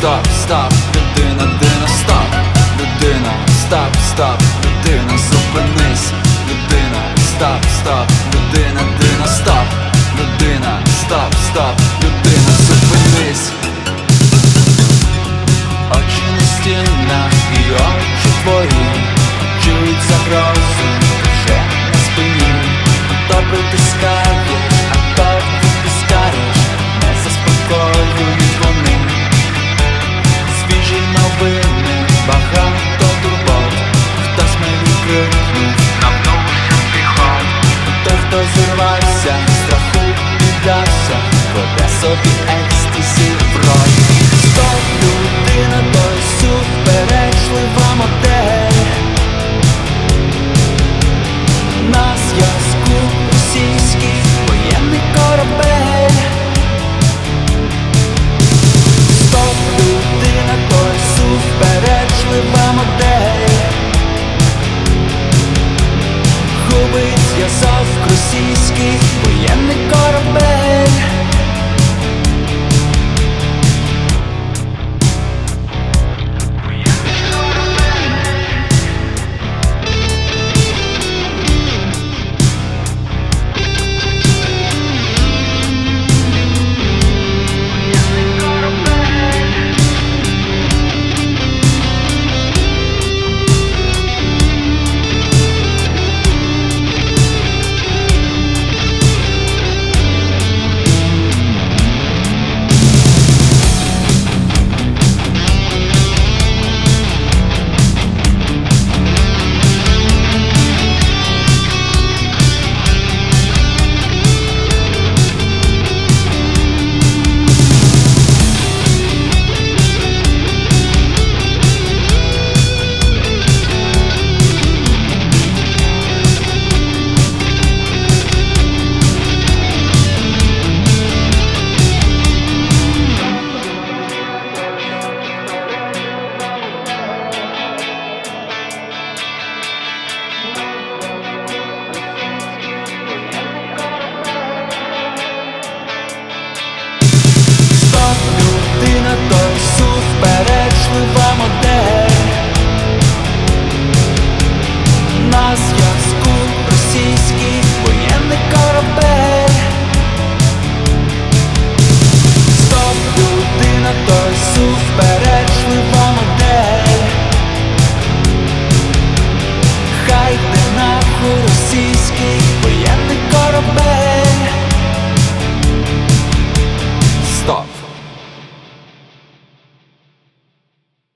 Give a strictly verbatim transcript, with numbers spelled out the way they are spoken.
стоп, стоп, людина, людина, стоп, людина, стоп, стоп, людина, зупинись, людина, стоп, стоп, людина, людина, стоп, людина, стоп, стоп, людина, зупинись. Очі на стінах і очі твої чують загрозу вже на спині. То притискає, а то відпускаєш, не заспокоюють вони. Свіжі новини, багато турбот, хтось мені крикнув, нам нужен приход. Той, хто зірвався, страху піддався, веде собі